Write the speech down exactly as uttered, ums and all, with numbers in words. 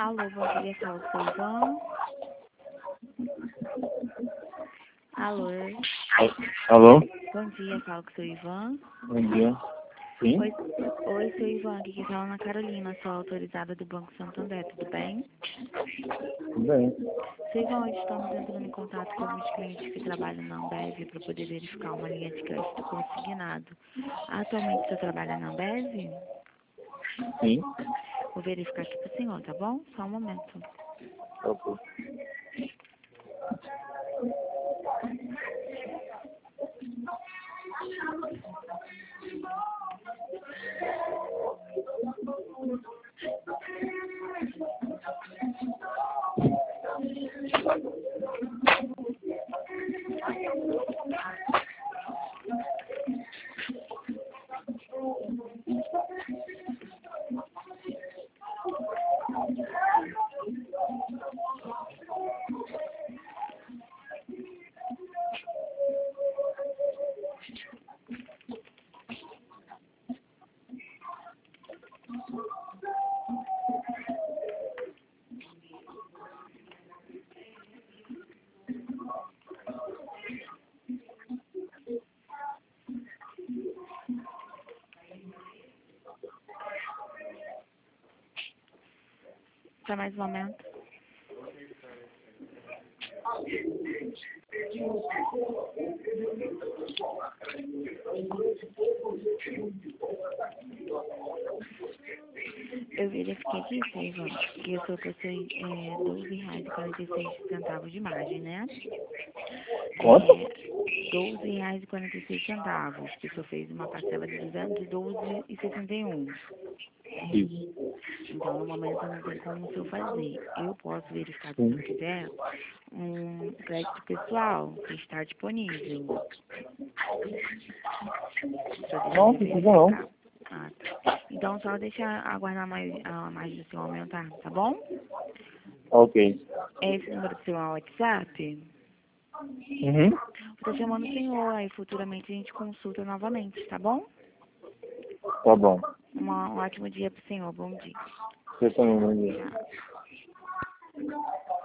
Alô, bom dia, fala com o seu Ivan. Alô, Alô? bom dia, fala com o seu Ivan. Bom dia. Sim? Oi, oi, seu Ivan, aqui que fala Ana Carolina, sou autorizada do Banco Santander, tudo bem? Tudo bem. Seu Ivan, hoje estamos entrando em contato com alguns clientes que trabalham na Ambev para poder verificar uma linha de crédito consignado. Atualmente você trabalha na Ambev? Sim? Vou verificar aqui para o senhor, tá bom? Só um momento. Ok. Para mais um momento. Eu verifiquei aqui, seu Ivan, que o senhor possui é, doze reais e quarenta e seis centavos de margem, né? Quanto? É, doze reais e quarenta e seis centavos, que o senhor fez uma parcela de duzentos e doze reais e sessenta e um. Isso. Então, no momento, não tem como o senhor fazer. Eu posso verificar, se o Sim. senhor quiser, um crédito pessoal que está disponível. Só deixa Não, eu não precisa não. verificar. Ah, tá. Então, só deixa aguardar mais, a mais do senhor aumentar, tá bom? Ok. É esse número do seu WhatsApp? Uhum. Estou chamando o senhor, aí futuramente a gente consulta novamente, tá bom? Tá bom. Uma- um ótimo dia pro senhor, bom dia. Você também, bom dia. Tchau.